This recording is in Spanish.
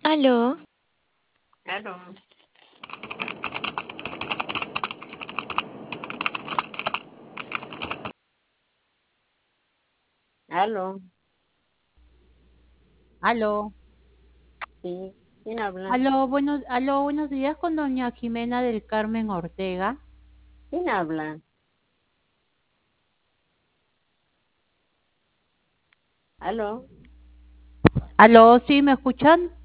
Aló, Aló, aló, Aló, sí, ¿quién habla? buenos días con doña Jimena del Carmen Ortega. ¿Quién habla? Aló, Aló, ¿sí me escuchan?